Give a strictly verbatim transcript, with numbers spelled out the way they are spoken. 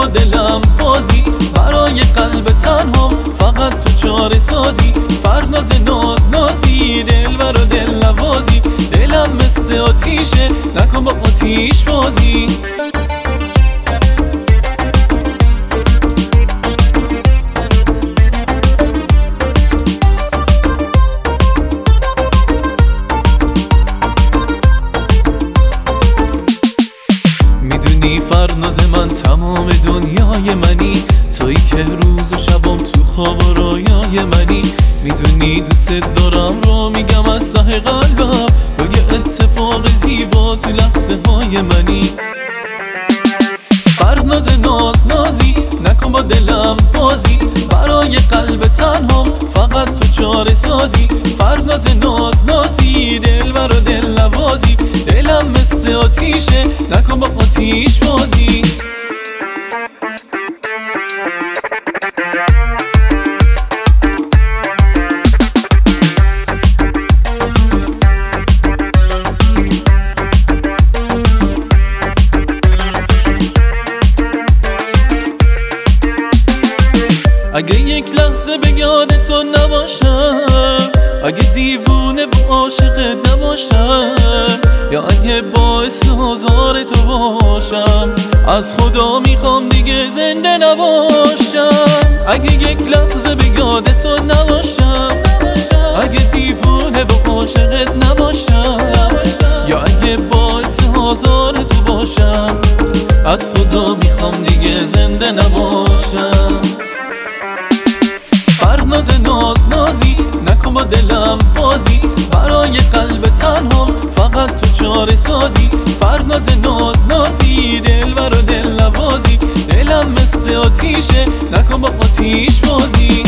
دلم بازی، برای قلب تنها فقط تو چاره سازی. فرناز ناز نازی، دلبر و دل نوازی، دلم مثل آتیشه نکن با آتیش بازی. میدونی فرناز من تمام دنیای منی، تویی که روز و شبام تو خواب و رویای منی. میدونی دوست دارم رو میگم از ته قلبم، تو یه اتفاق زیبا تو لحظه های منی. فرناز ناز نازی، نکن با دلم بازی، برای قلب تنها فقط تو چاره سازی. فرناز ناز نازی، دلبر و دل نوازی، دلم مثل آتیشه نکن با آتیش بازی. اگه یک لحظه به یاد تو نباشم، اگه دیوونه و عاشقت نباشم، یا اگه باعث آزار تو باشم، از خدا میخوام دیگه زنده نباشم. اگه یک لحظه به یاد تو نباشم، اگه دیوونه و عاشقت نباشم، یا اگه باعث آزار تو باشم، از خدا میخوام دیگه زنده نباشم. فرناز ناز نازی، نکن با دلم بازی، برای قلب تنها فقط تو چاره سازی. فرناز ناز نازی، دلبر و دل نوازی، دلم مثل آتیشه نکن با آتیش بازی.